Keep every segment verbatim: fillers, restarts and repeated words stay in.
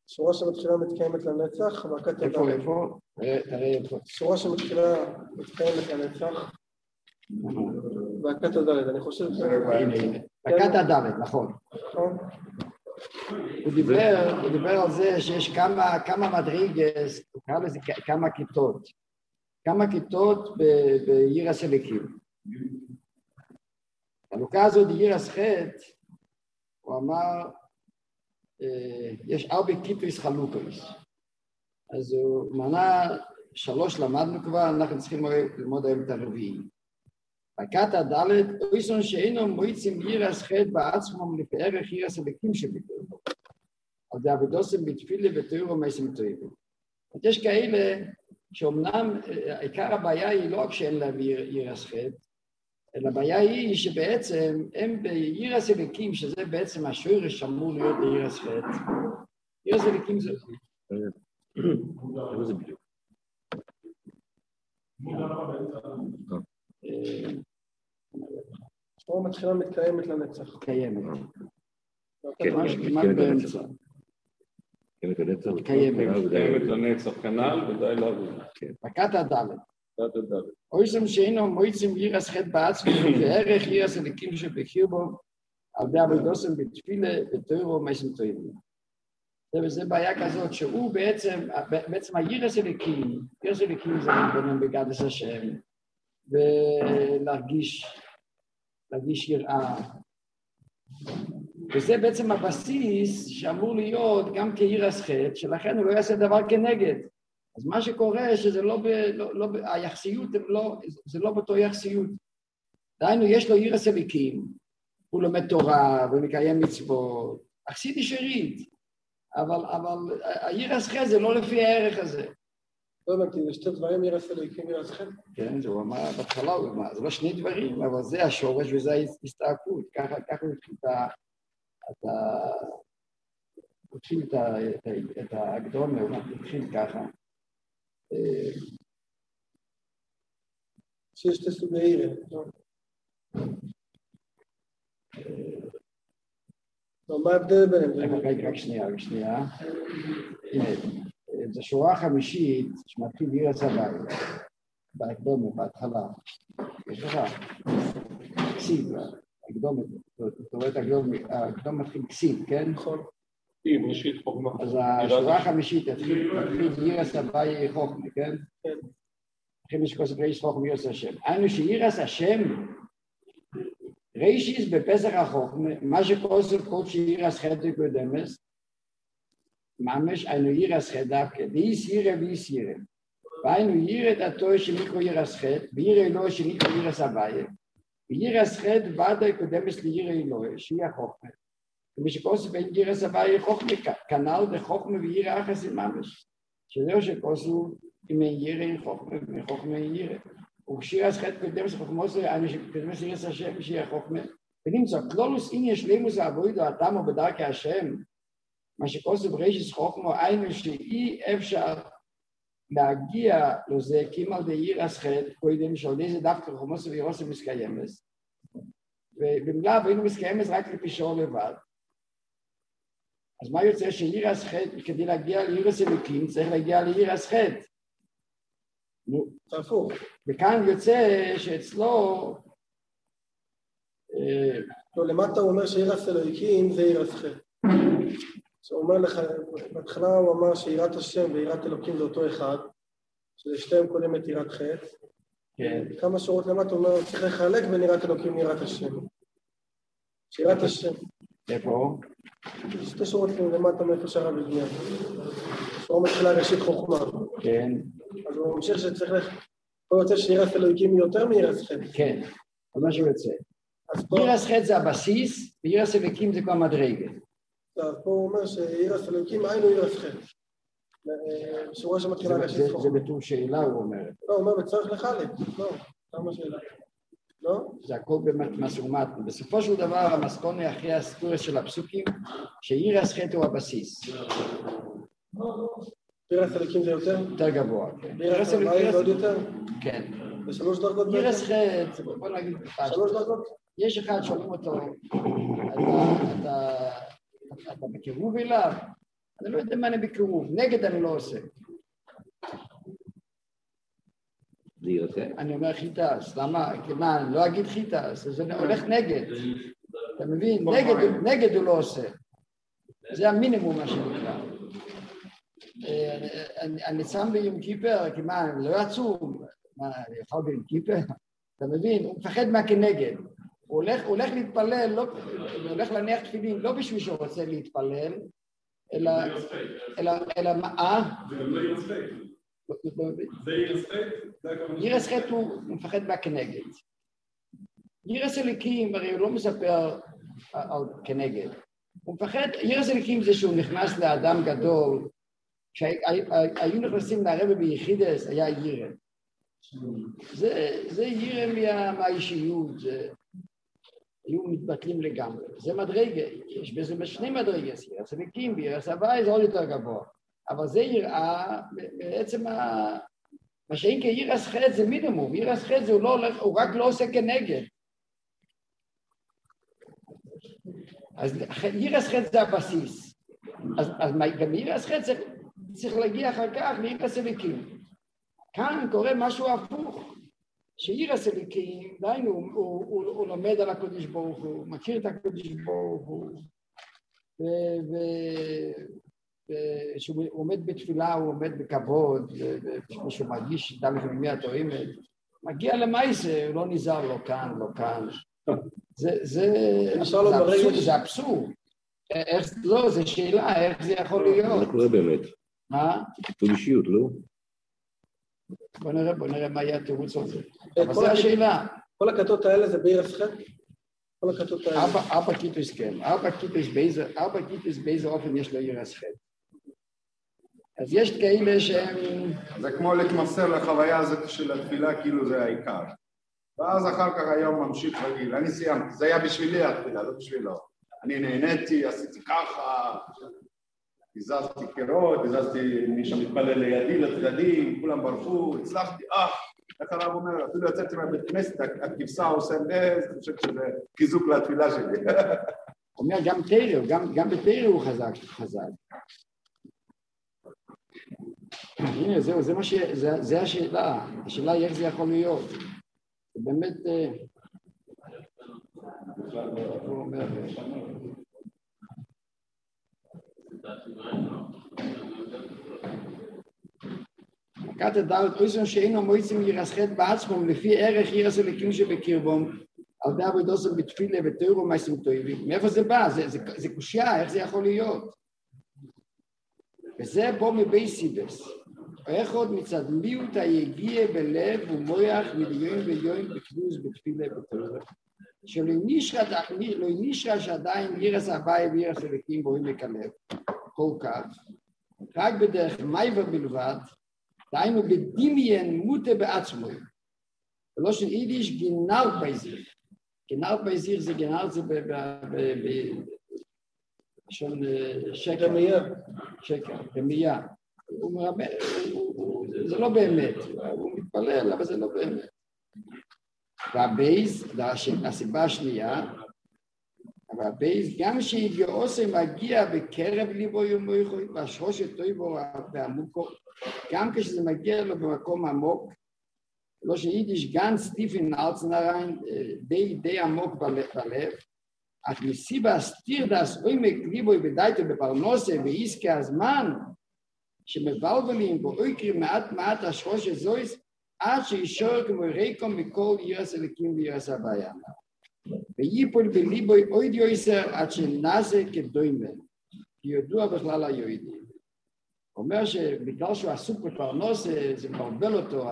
שורה שמתחילה מתקיימת לנצח, והכת הדלת. איפה, איפה? תראה איפה. שורה שמתחילה מתקיימת לנצח, והכת הדלת, אני חושב ש... הנה, הנה. הכת הדלת, נכון. נכון? הוא דיבר, הוא דיבר על זה שיש כמה, כמה מדרגות, הוא קרא לזה כמה כיתות. כמה כיתות בירס אליקים. החלוקה הזאת בירס חטא, הוא אמר, יש ארבע כיתות חלוקות. אז הוא מנה שלוש למדנו כבר, אנחנו צריכים ללמוד היום את הרביעי. הכת הדלת, אויסון שאינו מועצים ירס חטא בעצמם לפערך ירס אליקים שבקרבו. על זה עבודוסם בתפילה ותאור ומייסים תאירים. יש כאלה שאומנם עיקר הבעיה היא לא רק שאין להם ירס חטא, אלא הבעיה היא שבעצם הם בירס אליקים, שזה בעצם השורש שאמור להיות בירס חטא. ירס אליקים זה... זה בדיוק. שורה מתחילה מתקיימת לנצח. קיימת. כמעט באמצע. קיימת לנצח. קיימת לנצח כנ"ל ודי לעבוד. הכת הדלת. הכת הדלת. אויסם שאינו מועצים ירס חטא בעצמו וערך ירס אליקים שבקרבו על ידי עבודוסם בתפילה ותאור ומייסים תאירים. וזה בעיה כזאת שהוא בעצם, בעצם הירס אליקים, ירס אליקים זה להתבונן בגדולת השם ולהרגיש, להרגיש יראה. וזה בעצם הבסיס שאמור להיות גם כירס חטא, שלכן הוא לא יעשה דבר כנגד. אז מה שקורה שזה לא, ב, לא, לא היחסיות, לא, זה לא באותו יחסיות. דהיינו, יש לו ירס אליקים, הוא לומד תורה ומקיים מצוות, חסיד ישרית, אבל, אבל הירס חטא זה לא לפי הערך הזה. לא הבנתי, יש שתי דברים ירס אליקים ירס חטא? כן, זה הוא אמר בהתחלה, הוא אמר, זה לא שני דברים, אבל זה השורש וזה ההסתעפות, ככה, ככה הוא התחיל את ה... הוא התחיל את ההקדומה, הוא התחיל ככה. שיש שתי סוגי ירס, לא? מה ההבדל ביניהם? רגע, רק שנייה, רק שנייה. הנה, זו שורה חמישית שמתחיל ירס הבית, בהקדומה, בהתחלה. יש לך כסיב, הקדומה, זאת אומרת, הקדומה מתחיל כסיב, כן? נכון. ראשית חוכמה. אז השורה החמישית תתחיל ירס הבית חוכמה, כן? כן. תתחיל משקוס רייס חוכמה ירס השם. היינו שירס השם, ריישיס בפסח החוכמה, מה שכוסף כל שירס חטא קודמס, ממש היינו ירס חטא דווקא, דאיס ירא ואיס ירא. והיינו ירא את התואר שנקרא ירס חטא, וירא אלוהי שנקרא ירס הבית. וירס חטא ודאי קודמס לירא אלוהי, שהיא החוכמה. ומשכוסף בין ירס הבית חוכמה, כנ"ל דחוכמה וירא אחס ממש. שזהו שכוסף אם אין ירא חוכמה וחוכמה אין ירא. וכשירס חטא קודמס חוכמוס, היינו שקודמס ירס השם שהיא החוכמה. ונמצא, כלולוס עניין שלמוס העבודו התאמו בדרכי השם, מה שכוסף ריישיס חוכמה, היינו שאי אפשר להגיע לזה, כימל דיירס חטא, קודם שעל איזה דווקא חוכמוס וירוסם מסקיימס, ובמילה והיינו מסקיימס רק לפישור לבד. אז מה יוצא שירס חטא, כדי להגיע לירס אליקים, צריך להגיע לירס חטא. נו, תהפוך. וכאן יוצא שאצלו... לא, למטה הוא אומר שירס אליקים זה ירס חטא. הוא אומר לך, בהתחלה הוא אמר שיראת השם ויראת אלוקים זה אותו אחד, שזה שתיהם קודם את יראת חטא. כן. כמה שורות למטה הוא אומר, צריך לחלק בין יראת אלוקים ליראת השם. שיראת השם. איפה? שתי שורות למטה מאיפה שרה בבניין. הוא מתחילה ראשית חוכמה. כן. אז הוא ממשיך שצריך לך, הוא יוצא שיראת אלוקים יותר מיראת חטא. כן, זה מה שהוא יוצא. יראת חטא זה הבסיס, ויראת אלוקים זה כבר מדרגה. אז פה הוא אומר שיראת אלוקים היינו יראת חטא. שורה שמתחילה ראשית חוכמה. זה בתור שאלה הוא אומר. לא, הוא אומר בצורך לחלק. לא, כמה שאלה. לא? זה הכל במסורמת. בסופו של דבר המסקונה אחרי הסטוריה של הפסוקים, שיראת חטא הוא הבסיס. יראת אלוקים זה יותר? יותר גבוה, כן. יראת אלוקים זה עוד יותר? כן. בשלוש דרגות? יראת חטא, בוא נגיד... שלוש דרגות? יש אחד שואלים אותו, אתה בקירוב אליו, אני לא יודע מה אני בקירוב, נגד אני לא עושה. זה יוצא? אני אומר חיטס, למה? מה, אני לא אגיד חיטס, אז אני הולך נגד. אתה מבין? נגד, נגד הוא לא עושה. זה המינימום מה שנקרא. אני, אני שם ביום כיפר, כי מה, אני לא עצום. מה, אני יכול ביום כיפר? אתה מבין? הוא מפחד מהכנגד. הוא הולך, הוא הולך להתפלל, לא, הוא הולך להניח תפילין, לא בשביל שהוא רוצה להתפלל, אלא, אלא, אלא מה? אה? זה גם לא ירספק. זה ירספק? ירספק הוא מפחד מהכנגד. ירס אליקים, הרי הוא לא מספר על כנגד. הוא מפחד, ירס אליקים זה שהוא נכנס לאדם גדול, כשהיו נכנסים לרבא ביחידס, היה ירא. זה, זה ירא מה, מהאישיות, זה, היו מתבטלים לגמרי. זה מדרגה, יש בזה שני מדרגות, ירס אליקים וירס הוואי זה עוד יותר גבוה. אבל זה יראה, בעצם ה... מה שאין כירס חטא זה מינימום, ירס חטא זה הוא, לא, הוא רק לא עושה כנגד. אז ירס חטא זה הבסיס. אז, אז גם ירס חטא צריך, צריך להגיע אחר כך לירס אליקים. כאן קורה משהו הפוך. שירס אליקים, דיינו, הוא, הוא, הוא, הוא לומד על הקודש ברוך הוא, הוא מכיר את הקודש ברוך הוא, ו... ו... כשהוא עומד בתפילה, הוא עומד בכבוד, וכשהוא מרגיש דם וממי התואמת, מגיע למעשה, הוא לא נזהר, לא כאן, לא כאן. זה אבסורד. לא, זו שאלה, איך זה יכול להיות? מה קורה באמת? מה? זו אישיות, לא? בוא נראה, בוא נראה מה יהיה התירוץ על זה. אבל זו השאלה. כל הכתות האלה זה בירס חטא? כל הכתות האלה. ארבע כיתוס כן. ארבע כיתוס באיזה אופן יש לו ירס חטא. אז יש כאלה שהם... זה כמו להתמסר לחוויה הזאת של התפילה, כאילו זה העיקר. ואז אחר כך היום ממשיך רגיל. אני סיימתי, זה היה בשבילי התפילה, לא בשבילו. אני נהניתי, עשיתי ככה, הזזתי קירות, הזזתי מי שמתפלל לידי, לצדדי, כולם ברחו, הצלחתי, אה, איך הרב אומר, אפילו יצאתי מהבית כנסת, הכבשה עושה נס, אני חושב שזה חיזוק לתפילה שלי. הוא אומר, גם תירו, גם בתירו הוא חזק, חזק. הנה, זהו, זה מה ש... זה השאלה. השאלה היא איך זה יכול להיות. זה באמת... הוא אומר... מכת הדלת, אויסון שאינו מויצים ירס חטא בעצמם, לפי ערך ירס אליקים שבקרבם, על די עבודוסם בתפילה ותוירו מייסים טובים. מאיפה זה בא? זה קושיה, איך זה יכול להיות? וזה בו מבי סיבס. איך עוד מצד מיעוט היגיע בלב ומויח מיליון ויון בכנוס בתפילה בתורה. שלא נשרה שעדיין ירס הוואי וירס אליקים בואים לכלב. כל כך. רק בדרך מייבר בלבד, דהיינו בדמיין מוטה בעצמו. ולא של יידיש גנלת בייזיר. גנלת בייזיר זה גנלת זה של שקר. רמייה. שקר, רמייה. הוא מרמה, זה לא באמת, הוא מתפלל, אבל זה לא באמת. והבייז, הסיבה השנייה, והבייז, גם שהגיעוסם מגיע בקרב ליבו יומויכו, והשרושת טויבו והעמוקו, גם כשזה מגיע לו במקום עמוק, לא שיידיש גנץ טיפין אלצנריין, די די עמוק בלב, אך מסיבה סתיר דס עומק ליבוי בדייתו בפרנוסה ועסקי הזמן שמבלבלים ואויקרים מעט מעט השרוש הזויס עד שישור כמו ריקום מכל ירס אליקים וירס הבעיה. ויפול בליבוי עוד יויסר עד שנעשה כדוימן, כי ידוע בכלל היועדים. הוא אומר שבגלל שהוא עסוק בפרנוסה זה מבלבל אותו,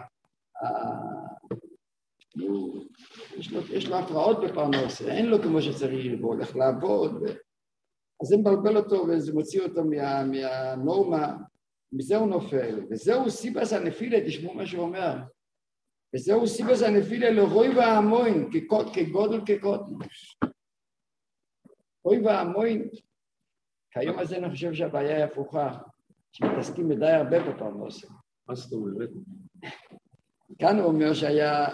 יש לו, יש לו הפרעות בפרנוסה, אין לו כמו שצריך, הוא הולך לעבוד, אז זה מבלבל אותו וזה מוציא אותו מה, מהנורמה, מזה הוא נופל, וזהו סיבס הנפילה, תשמעו מה שהוא אומר, וזהו סיבס הנפילה לרוי והמוין, כגודל כקוטן. רוי והמוין, כיום הזה אני חושב שהבעיה היא הפוכה, שמתעסקים מדי הרבה בפרנוסה. מה זאת אומרת? כאן הוא אומר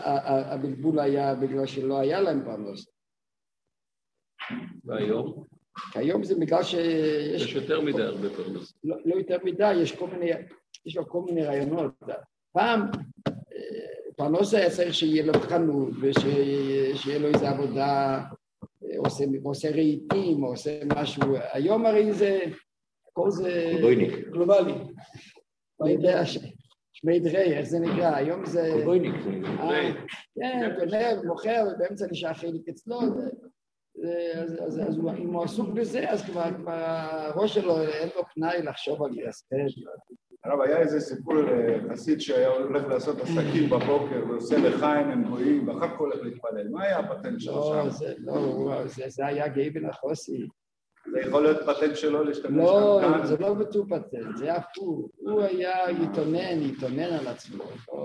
שהבלבול היה בגלל שלא היה להם פרנוסה. והיום? כיום זה בגלל שיש... יש יותר מדי הרבה פרנסה. לא, לא יותר מדי, יש כל מיני, יש לו כל מיני רעיונות. פעם, פרנסה היה צריך שיהיה לו חנות, ושיהיה לו איזו עבודה, עושה, עושה רהיטים, עושה משהו. היום הרי זה, כל זה... גלובלי. אני יודע, שמי דרי, איך זה נקרא? היום זה... קובויניק. כן, גונב, מוכר, ובאמצע נשאר חיליק אצלו. אז אם הוא עסוק בזה, אז כבר הראש שלו אין לו פנאי לחשוב על ירסקל. הרב, היה איזה סיפור חסיד שהיה הולך לעשות עסקים בבוקר ועושה לחיים הם גויים ואחר כך הולך להתפלל. מה היה הפטנט שלו שם? לא, זה היה גאיבן החוסי. זה יכול להיות פטנט שלו להשתמש לא, גם כאן? זה לא בטוח פטנט, זה הפוך. הוא היה יתונן, יתונן על עצמו.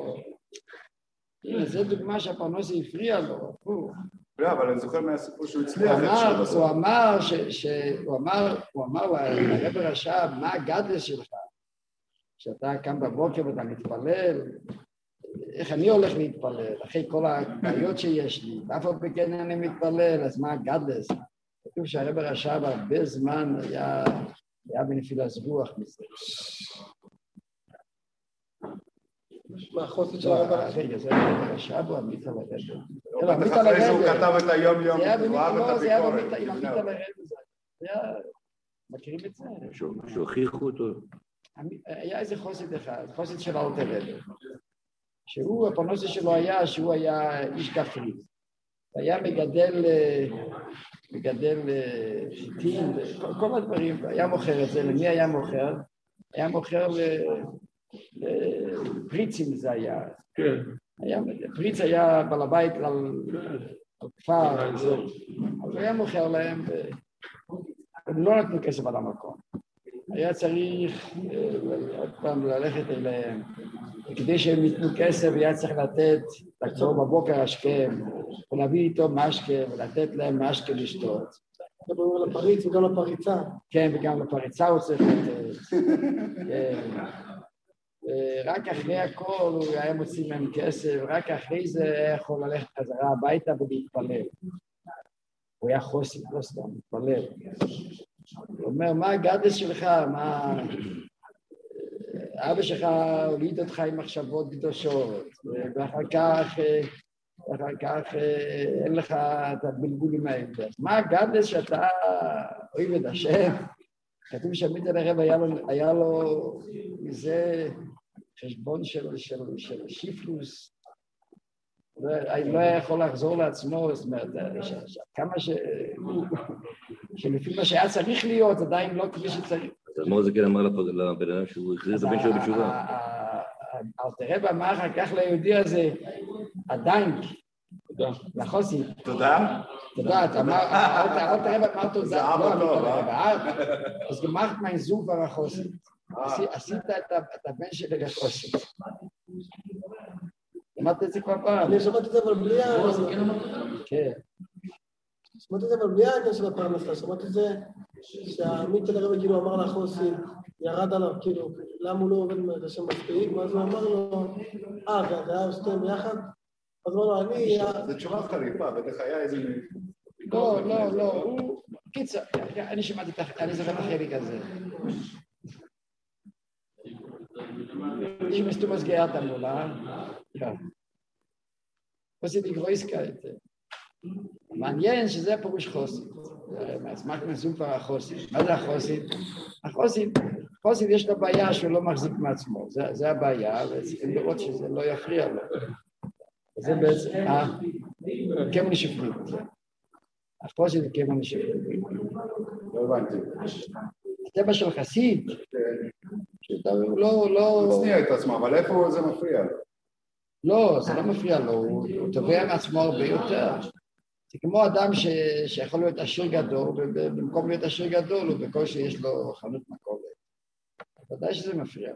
הנה, זו דוגמה שהפרנסה הפריע לו, הפוך. לא, אבל אני זוכר מהסיפור שהוא הצליח הוא איכשהו. אמר, הוא אמר, הוא אמר, הוא אמר לרב הרש"ב, מה הגדלס שלך? שאתה קם בבוקר ואתה מתפלל, איך אני הולך להתפלל, אחרי כל הבעיות שיש לי, ואף אחד בכן אני מתפלל, אז מה הגדלס? כתוב שהרב הרש"ב הרבה זמן היה, היה בנפילת רוח מזה. מה החוסית של הרב הרש"ב? רגע, זה הרב הרש"ב או עמית על הרב? בטח אחרי זה הוא כתב את היום יום, זה היה הוא אהב את זה היה הביקורת. עם עמית על הרב, זה היה, מכירים את זה? שהוכיחו אותו. היה איזה חוסית אחד, חוסית של אלתר רבי, שהוא, הפרנסה שלו היה שהוא היה איש כפרי, היה מגדל, מגדל חיטים, כל, כל הדברים, היה מוכר את זה, למי היה מוכר? היה מוכר לפריצים זה היה, כן. היה, פריץ היה בעל הבית על, על כפר, אז הוא היה מוכר להם, והם לא נתנו כסף על המקום. היה צריך עוד פעם ללכת אליהם, וכדי שהם ייתנו כסף היה צריך לתת, לחזור בבוקר השכם, ולהביא איתו משקה, ולתת להם משקה לשתות. אתה אומר לפריץ וגם לפריצה. כן, וגם לפריצה הוא צריך לתת. רק אחרי הכל הוא היה מוציא מהם כסף, רק אחרי זה היה יכול ללכת חזרה הביתה ולהתפלל. הוא היה חוסי, לא סתם, מתפלל. הוא אומר, מה הגדלס שלך? מה... אבא שלך הוליד אותך עם מחשבות קדושות, ואחר כך, ואחר כך אין לך את הבלבולים האלה. מה הגדלס שאתה אוהב את השם? כתוב שעמית על הרב היה לו, היה לו מזה חשבון של, של, של שיפלוס, לא היה יכול לחזור לעצמו, זאת אומרת, כמה ש... שלפי מה שהיה צריך להיות, עדיין לא כפי שצריך. אז מה זה כן אמר לבן אדם שהוא החזיר את הבן שלו בתשובה? אלתר רבי אמר אחר כך ליהודי הזה, עדיין, לחוסי. תודה. תודה, אתה אמר, אלתר רבי אמר תודה. זה אבא טוב, אה? אז גמרת mein Super החוסי. עשית את הבן שלי לחוסי. שמעת את זה כבר פעם? אני שמעתי את זה אבל בלי ה... כן. שמעתי את זה אבל בלי העניין של הפרנסה, שמעתי את זה שהעמית של הרבי כאילו אמר לחוסי, ירד עליו, כאילו, למה הוא לא עובד את השם מספיק, ואז הוא אמר לו, אה, זה היה שתיהם ביחד? אז הוא אמר לו, אני... זה תשובה חריפה, בטח היה איזה... לא, לא, לא, הוא... קיצר, אני שמעתי את החלק, אני זוכר את החלק הזה. Ich müsste was gehört haben, oder? Ja. Was ist die Größkeit? מעניין שזה פירוש חוסית. אז מה כנסו כבר החוסית? מה זה החוסית? החוסית, חוסית יש לו בעיה שהוא לא מחזיק מעצמו. זה, זה הבעיה, וצריכים לראות שזה לא יכריע לו. זה בעצם, כמה נשפרים. החוסית זה כמה נשפרים. לא הבנתי. הטבע של חסיד, שהוא לא, לא... מצניע את עצמו, אבל איפה זה מפריע לו? לא, זה לא מפריע לו, הוא, הוא תובע מעצמו הרבה יותר. זה כמו אדם ש, שיכול להיות עשיר גדול, ובמקום להיות עשיר גדול, הוא בקושי יש לו חנות מכולת. ודאי שזה מפריע.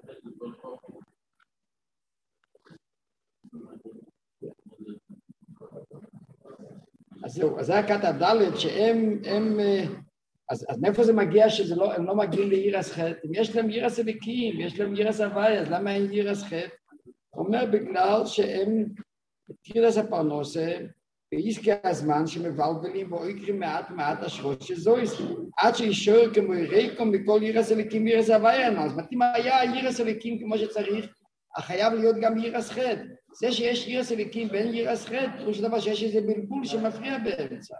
אז זהו, אז זה הקטע הדלת שהם, הם, אז, אז מאיפה זה מגיע שהם לא, לא מגיעים לירס חטא? אם יש להם ירס אליקים, יש להם ירס הוואי, אז למה אין ירס חטא? הוא אומר בגלל שהם תחילת הפרנסה, בעסקי הזמן שמבלבלים ואויקרים מעט מעט השרות שזויס, עד שישור כמו ריקום בכל ירס הליקים ירס הוויין, אז מתאים היה ירס הליקים כמו שצריך, חייב להיות גם ירס חד. זה שיש ירס הליקים ואין ירס חד, פשוט דבר שיש איזה בלבול שמפריע באמצע.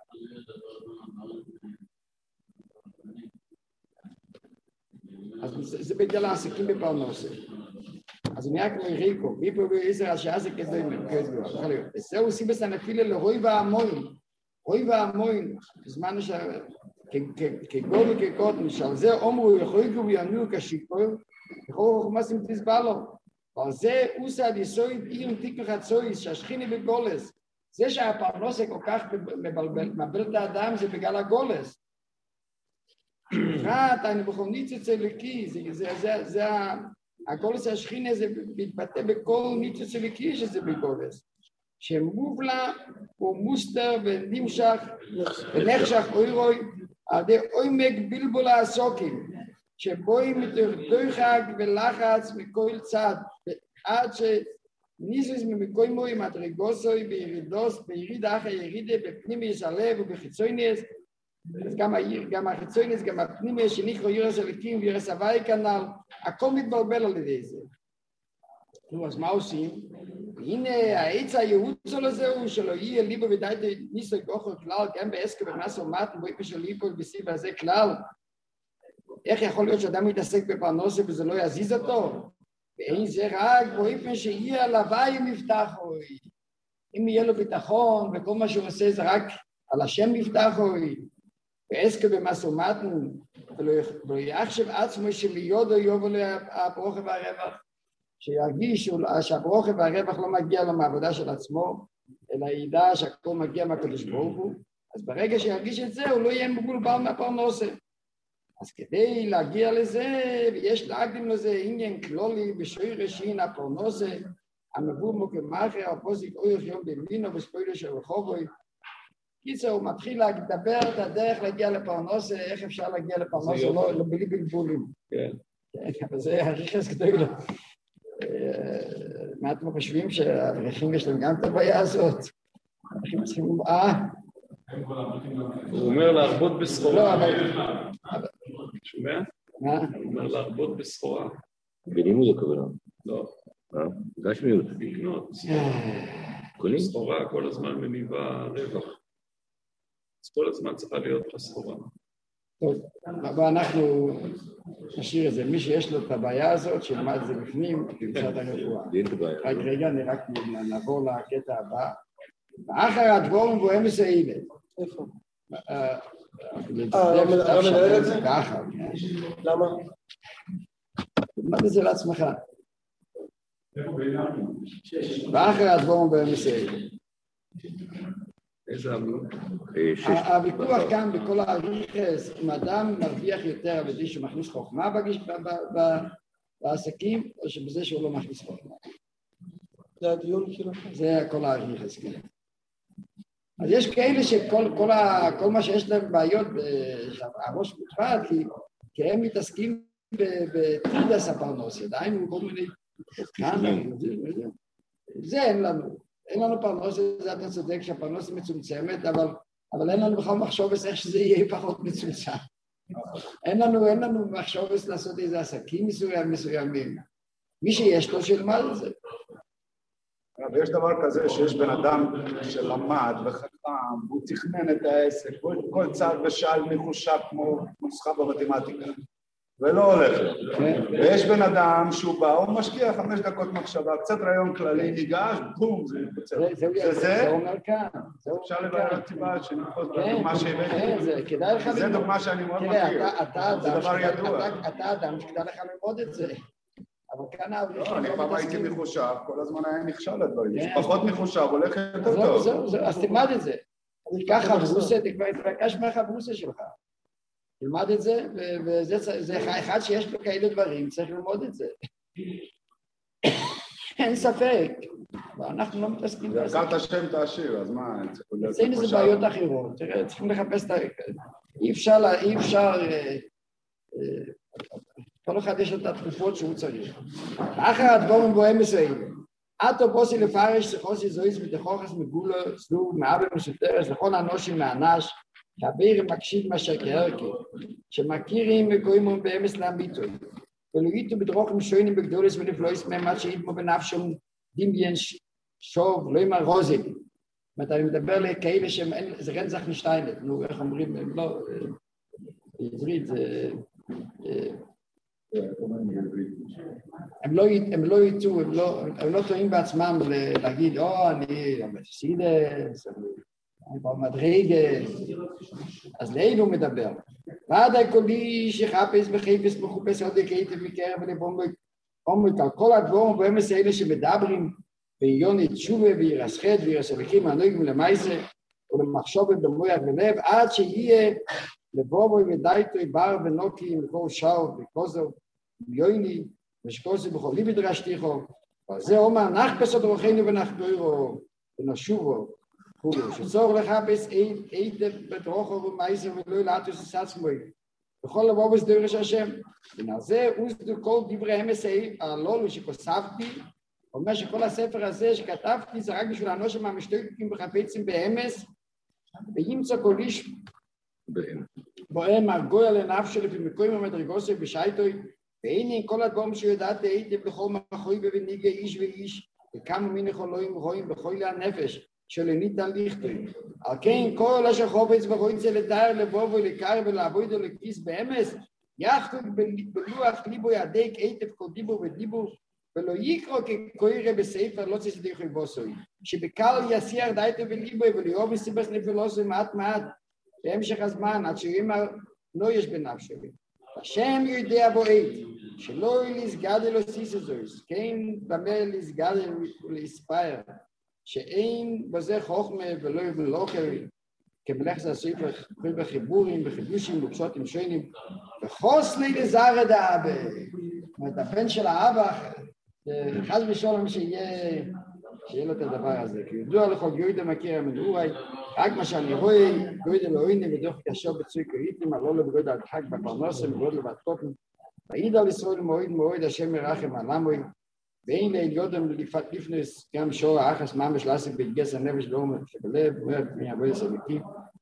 אז זה, זה בגלל העסקים בפרנסה. אז מי כמו ריקו, מי פה בעזר השעה זה כזה מרכז בו. וזהו סיבס הנפילה לרוי והמוין. רוי והמוין, בזמן שכגול וכקוטן, שעל זה אומרו יחויגו ויענו כשיקור, יכולו חומסים תסבא לו. ועל זה עושה עד יסויד איר תיקח הצויס, שהשכיני בגולס. זה שהפרנסה כל כך מבלבל את האדם זה בגלל הגולס. אחת, אני מכונית אצל לקי, זה הגולס השכינה זה מתבטא בכל ניצוץ אליקי שזה בגולס. שמובלה הוא מוסתר ונמשך ונחשך אוירוי על ידי עומק בלבול העסוקים שבואים מתוך דוחק ולחץ מכל צד עד שניסוס ממקוימוי מדרגוסוי בירידוס ביריד אחר ירידה בפנימיס הלב ובחיצויניס אז גם, גם החיצויניס גם הפנימיס שנקרא ירס אלוקים וירס הוואי כנ"ל הכל מתבלבל על ידי זה. נו, אז מה עושים? הנה העץ הייעוד שלו זהו שלא יהיה ליבו ודאי ניסוי כוחו כלל גם בעסקה במס ומתן בואי פשוט ליבו ובסיב הזה כלל איך יכול להיות שאדם מתעסק בפרנסה וזה לא יזיז אותו? ואין זה רק באופן שיהיה הלוואי מבטחוי. אם יהיה לו ביטחון וכל מה שהוא עושה זה רק על השם מבטחוי. בעסקה במס ומתן ולא יחשב עצמו שליודו יובו להפרוכה והרווח. שירגיש שהברוכת והרווח לא מגיע לו מהעבודה של עצמו, אלא ידע שהכל מגיע מהקדוש ברוך הוא, אז ברגע שירגיש את זה הוא לא יהיה מבולבל מהפרנסה. אז כדי להגיע לזה, יש להקדים לזה עניין כלולי בשורש עין הפרנסה, המבוא כמאחר, הפוסיק אורך יום במינו בספוילו של רחובוי. קיצר, הוא מתחיל לדבר את הדרך להגיע לפרנסה, איך אפשר להגיע לפרנסה, לא בלי בלבולים. כן. אבל זה הריחס גדול. מה אתם חושבים שהאברכים יש להם גם את הבעיה הזאת? האברכים צריכים... אה? הוא אומר להרבות בסחורה. לא, אבל... שומע? מה? הוא אומר להרבות בסחורה. בלימוד הכוונה. לא. גשמיות. לקנות. קונים? סחורה כל הזמן מניבה רווח. אז כל הזמן צריכה להיות בסחורה. טוב, אבל אנחנו נשאיר את זה. מי שיש לו את הבעיה הזאת, שילמד את זה בפנים, במשרד הרפואה. רק רגע, אני רק נעבור לקטע הבא. ואחר הדבורים בוהם מסעילה. איפה? אה, לא מנהל את זה? ככה. למה? תלמד את זה לעצמך. ואחר הדבורים בוהם מסעילה. איזה עמלות? הוויכוח כאן בכל הריחס, אם אדם מרוויח יותר בזה שהוא מכניס חוכמה בעסקים, או שבזה שהוא לא מכניס חוכמה. זה הדיון כאילו? זה כל הריחס, כן. אז יש כאלה שכל מה שיש להם בעיות, הראש מותפת, כי הם מתעסקים בתרידס הפרנסה, דהיינו כל מיני... זה אין לנו. אין לנו פרנסה, זה אתה צודק שהפרנסה מצומצמת, אבל, אבל אין לנו בכלל מחשובס איך שזה יהיה פחות מצומצם. אין לנו, אין לנו מחשובס לעשות איזה עסקים מסוים, מסוימים. מי שיש לו שילמד את זה. ויש דבר כזה שיש בן אדם שלמד וחכם, הוא תכנן את העסק, כל צעד ושעל מחושב כמו נוסחה במתמטיקה. ולא הולך לו. ויש בן אדם שהוא בא, הוא משקיע חמש דקות מחשבה, קצת רעיון כללי, ניגש, בום, זה מתפוצר. זה זה? זה אומר כאן. אפשר לבעיה טיפה שנתפוס בדוגמה שהבאתי. זה דוגמה שאני מאוד מכיר. זה דבר ידוע. אתה אדם שכדאי לך ללמוד את זה. אבל כאן לא, אני פעם הייתי מחושב, כל הזמן היה נכשל לדברים. פחות מחושב, הולך יותר טוב. זהו, זהו, אז תלמד את זה. ככה, ברוסה, תקבע התבקש מהברוסה שלך. תלמד את זה, וזה אחד שיש לו כאלה דברים, צריך ללמוד את זה. אין ספק, ואנחנו לא מתעסקים בזה. הכרת השם תעשיר, אז מה? אין איזה בעיות אחרות, תראה, צריכים לחפש את ה... אי אפשר, אי אפשר... כל אחד יש לו את התקופות שהוא צריך. אחר הדבורים בוהם מסוים. עתו פוסי לפרש שחוסי זויס מתחוכס מגולו סלוב מאבא משותרס לכל אנושים מאנש חבר מקשיב מה שכערכי שמכירים וקוימו באמס להביטוי ולא ייתו בדרוכים שוינים בגדולס ונפלויס מהם עד שיתמו בנפשום דמיין שוב לא ימר רוזים זאת אומרת אני מדבר לכאלה שהם זה רנזח משטיינט נו איך אומרים הם לא בעברית זה הם לא הם לא יצאו הם לא הם לא טועים בעצמם להגיד או אני מפסידס אני במדרגה אז לאילו מדבר ועד הקולי שחפש בחפש מחופש עוד יקייטב מקרב ולבומק אומק על כל הדבורים ואמס האלה שמדברים ביוני תשובה וירסחת וירסליקים הנויגים למייסה ולמחשוב במוח ולב עד שיהיה לבובוי ודייטוי בר ונוקי מכל שау וקוזו ויוני ושקוזו בכל ליבי דרשתיכו וזה אומר נחפש עוד רוחנו ונחברו ונשובו שצור לחפש איתב בדרוכו ומייסה ולא ילעטוס לסעצמוי בכל לבובוס דורש השם ונעזה וסדו כל דברי אמס הלולו שכוספתי אומר שכל הספר הזה שכתבתי זה רק בשביל האנושים המשתוקקים וחפצים באמס וימצא כל איש בוהם הרגויה לנפשו לפי מקוים המדרגוסי בשייטוי והנה כל הדברים שיודעת היטב לכל מחוי ובניגי איש ואיש וכמה מיני חולוים רואים בכל הנפש שלא ניתן ליכטוי על כן כל אשר חופץ ורוצה לתאר לבוא ולקר ולעבוד ולכיס באמס יחתו בלוח ליבו ידק היטב כל דיבור ודיבור ולא יקרו כקוירה בספר לא צריך דיחוי בוסוי שבקל יסיח דייטו וליבו ולאהוב וסיבס נפלוסוי מעט מעט בהמשך הזמן עד שיאמר לא יש בנפשו השם יודע בועד שלא לסגדל או סיסזויס כן במה לסגדל ולהספיר שאין בזה חוכמה ולא יבלוכר כמלך זה הספר בחיבורים בחידושים ובשוטים שונים וחוס לי לזר את האבא זאת אומרת הבן של האבא חס ושלום שיהיה שיהיה לו את הדבר הזה כי ידוע לכל יהודה מכיר המנורי רק מה שאני רואה יהודה לא הנה ודוח קשור בצוי קריטים על לא לבגוד על חג בפרנוסם ובגוד לבטקופם ועיד על ישראל מועד מועד השם מרחם על עמוי ואין ליודם לפנס גם שור האחס ממש לעסק בהתגס הנפש לאומר שבלב אומרת מי עבוד הסביקים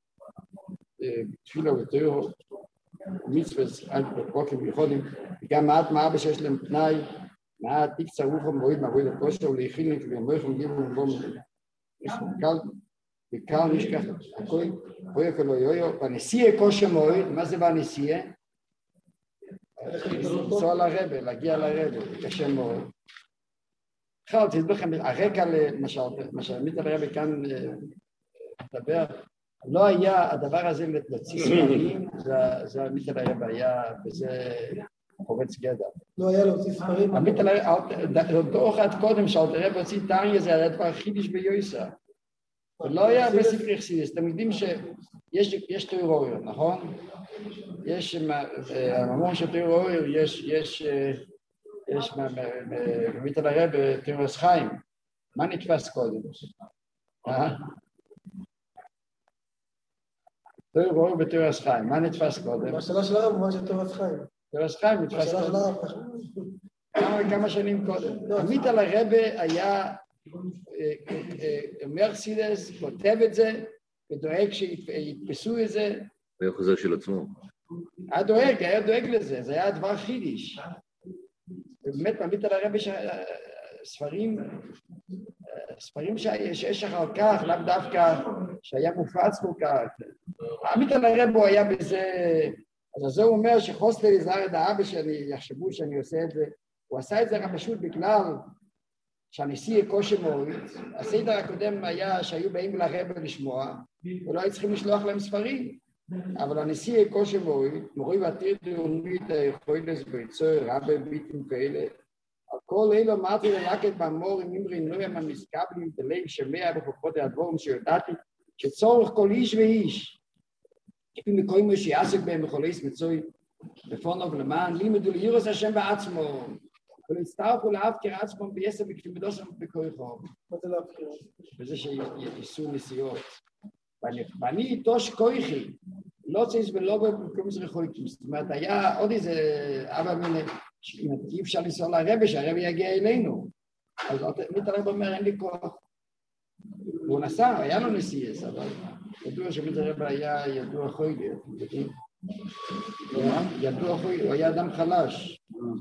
תפילה ותאירו מצווס עד בקוקים ויחודים וגם מעט מאבא שיש להם תנאי מעט תקצה רוחו מועד מעבוד הכושר ולהכילים ובמויכם גיבו ובום קל וקל נשכח הכל בואי כלו יויו בנסיעה כושר מועד מה זה בנסיעה? לנסוע לרבא, להגיע לרבא, קשה מאוד בכלל, תדעו לכם, הרקע למשל, עמית הרבא כאן מדבר, לא היה הדבר הזה להוציא ספרים, זה עמית הרבא היה, וזה חורץ גדע. לא היה להוציא ספרים? עמית הרבא, אותו אחד קודם, שאלת הרבא הוציא טניה, זה היה דבר חידיש ביוסה. ולא היה הרבה ספרי חסידס, אתם יודעים שיש תיאור אוריר, נכון? יש, הממור של תיאור אוריר, יש, יש, יש עמית הרבא תיאור חיים. מה נתפס קודם? תיאור אוריר בתיאור חיים, מה נתפס קודם? בשאלה של הרב, מה של תיאור חיים? תיאור חיים נתפס קודם. כמה שנים קודם. עמית הרבא היה מרסידס, כותב את זה, ודואג שיתפסו את זה. היה חוזר של עצמו. היה דואג, היה דואג לזה, זה היה דבר חידיש. ובאמת, עמית על הרבי ספרים, ספרים שיש אחר כך, לאו דווקא שהיה מופץ כל כך. עמית על הרבי הוא היה בזה, אז זה הוא אומר שחוס לי לזהר את האבא שאני, יחשבו שאני עושה את זה, הוא עשה את זה רק פשוט בגלל שהנשיא קושי מוריד, הסדר הקודם היה שהיו באים לרבא לשמוע, ולא היו צריכים לשלוח להם ספרים, אבל הנשיא קושי מוריד, מוריד ועתיר דרומית, היכולת ביצור, רבי ביטים כאלה, על כל אלו אמרתי ללקט באמור, עם אמרי נוים המסקבלים, בלב שמע בחופות הדבורים שיודעתי, שצורך כל איש ואיש, כפי מקוימו שיעסק בהם בחוליס מצוי, בפונוב למען, לימדו לירוס השם בעצמו, ולהצטרפו להבקר עצמם ביסר בכתיבדוסם בכויכו. מה זה להבקר? וזה שיסו נסיעות. ואני איתו שכויכי, לא צריך ולא במקום זרחויקים. זאת אומרת, היה עוד איזה אבא מיני, אי אפשר לנסוע לרבא, שהרבא יגיע אלינו. אז עמית הרב אומר, אין לי כוח. והוא נסע, היה לו נסיעס, אבל ידוע שעמית הרב היה ידוע חויגר, ידוע חויגר, הוא היה אדם חלש.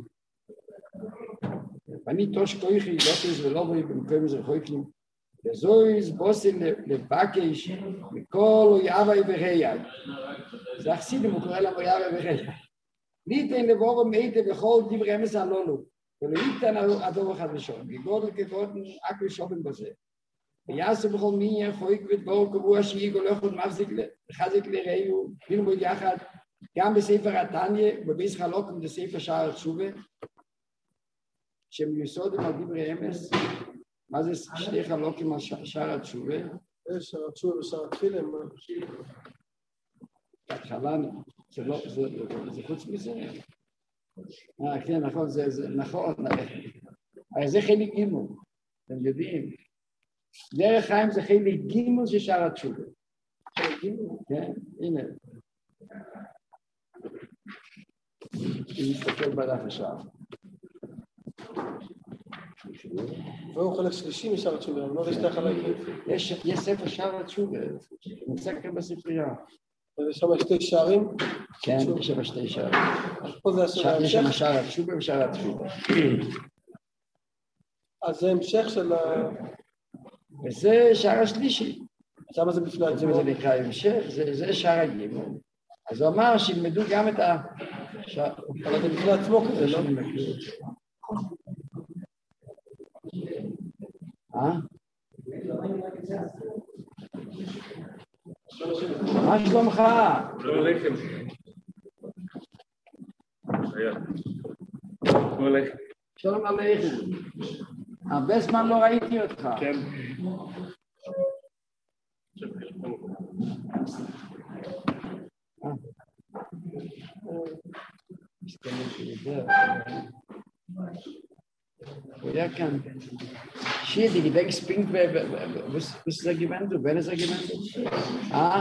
ואני תוש כויכי, לא תז ולא בואי במקום זה חויקים, וזויז בוסי לבקש מכל אויבי וראי. זה החסידים, הוא קורא להם אויבי וראי. ניתן לבוא ומאיתה בכל דברי אמס הלולו, ולא ייתן הדור אחד ראשון, כגודל כגודל אקו שובים בזה. ויעשו בכל מי חויק ודבור קבוע שיגו לא יכול מחזיק לחזק לראיו, אפילו בו יחד, גם בספר התניה, ובביס חלוקם בספר שער התשובה, שמיוסודים על דברי אמס, מה זה שתי חלוקים על שער התשובה? שער התשובה ושער התפילין. בהתחלה, זה לא, זה חוץ מזה. אה, כן, נכון, זה נכון. אבל זה חלק גימול, אתם יודעים. דרך חיים זה חלק גימול של שער התשובה. חלק גימול? כן, הנה. אני מסתכל בדף השער. והוא חלק שלישי משער התשובה, לא יש שתי חלקים. יש ספר שער התשובה, נמצא כאן בספרייה. יש שם שתי שערים? כן, יש שם שתי שערים. פה זה השער יש שם שער התשובה ושער התפילה. אז זה המשך של ה... וזה שער השלישי. למה זה בפני עצמו? זה נקרא המשך, זה שער הגימול. אז הוא אמר שילמדו גם את ה... אבל זה בפני עצמו כזה, לא? אה? מה שלומך? לא הולכם. לא הולכם. שלום עליכם. הרבה זמן לא ראיתי אותך. כן. הוא היה כאן. שיר, die gedenkst Pink, was ist er gewinnt? Wer ist er gewinnt? Ah?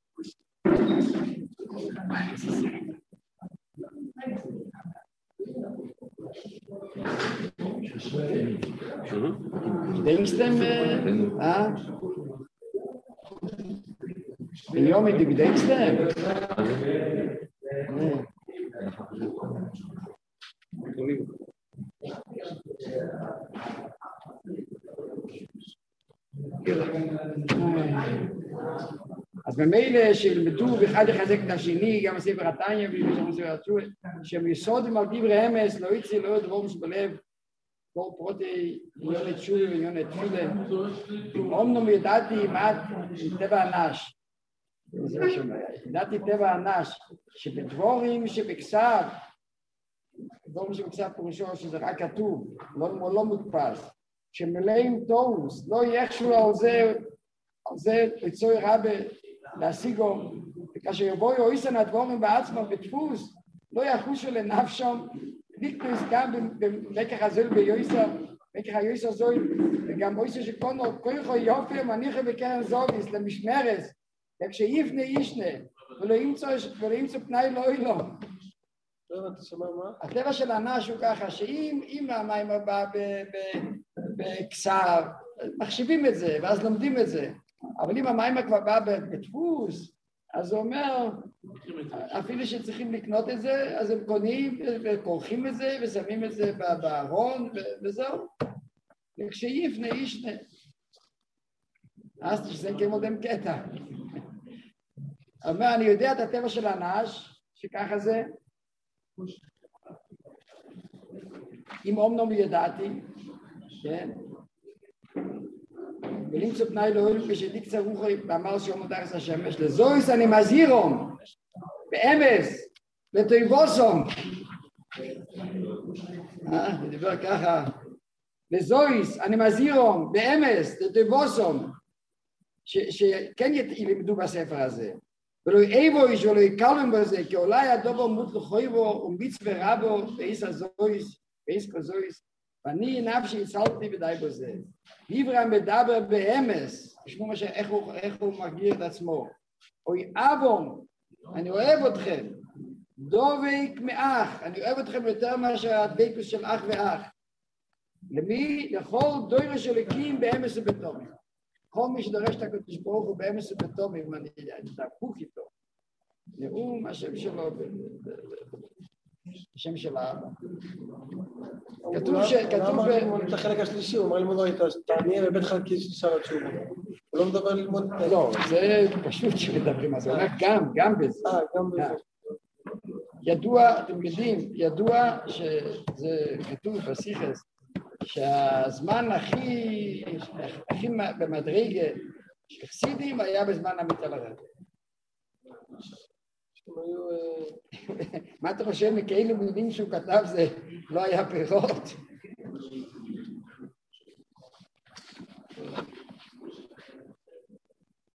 Gedenkst dem? Ah? Jomi, du gedenkst dem? אז במילא שילמדו ואחד יחזק את השני, גם הספר התניה שהם יסודים על דברי אמס, לא יצא לא ידבור שבלב כל פרוטי עניון תשובה ועניון תפילה. אומנם ידעתי מעט טבע הנש, ידעתי טבע הנש, שבדבורים שבכסף, דברים שבכסף פירושו שזה רק כתוב, לא, לא מודפס, שמלאים תורוס, לא יחשו על זה, על זה לצוי רבה להשיגו, וכאשר יבואו אויסן הדבורים בעצמם בדפוס, לא יחושו לנפשם, נקנוס גם במקח הזול ביועסה, מקח היועסה זול, וגם אויסה שקונו, כויכו יופי מניחה בקרן זוביס למשמרס, וכשיפנה ישנה, ולא ימצא פנאי לא אילו. הטבע של הנש הוא ככה, שאם המים הבא בכסר, מחשיבים את זה, ואז לומדים את זה. אבל אם המים כבר בא בדפוס, אז הוא אומר, אפילו שצריכים לקנות את זה, אז הם קונים וכורכים את זה, ושמים את זה בארון, וזהו. וכשיפנה ישנה. אז תשזן כמודם קטע. אומר, אני יודע את הטבע של הנש, שככה זה, אם אומנם ידעתי, כן? ולמצוא פנאי לאוהל כשדיקצה רוחי, ואמר שאומר דרס השמש, לזויס אני מזהירום, באמס, לטויבוסום. אה, הוא דיבר ככה, לזויס אני מזהירום, באמס, לטויבוסום, שכן ילמדו בספר הזה. ולא איבו איש ולא יקלם בזה, כי אולי הדובו מות לחויבו ומיץ ורבו ואיס הזויס, ואיס כזויס, ואני נפשי הצלתי בדי בזה. עברה מדבר באמס, תשמעו מה שאיך הוא, איך הוא מגדיר את עצמו. אוי אבום, אני אוהב אתכם, דובק מאח, אני אוהב אתכם יותר מאשר הדבקות של אח ואח. למי? לכל דוירה של הקים באמס ובתומי. כל מי שדורש את הקדוש ברוך הוא באמס ובתומי, אם אני דפוק איתו. נאום השם שלו, השם של האבא. כתוב ש... כתוב... למה ללמוד את החלק השלישי? הוא אמר ללמוד רק את תענייה בבית חלקי של שר התשובה. הוא לא מדבר ללמוד... לא, זה פשוט שמדברים על זה. הוא אומר גם, גם בזה. אה, גם בזה. ידוע, אתם יודעים, ידוע שזה כתוב בסיכס, שהזמן הכי, הכי במדרגה של חסידים היה בזמן עמית על הרגל. מה אתה חושב מכאילו מילים שהוא כתב זה לא היה פירות?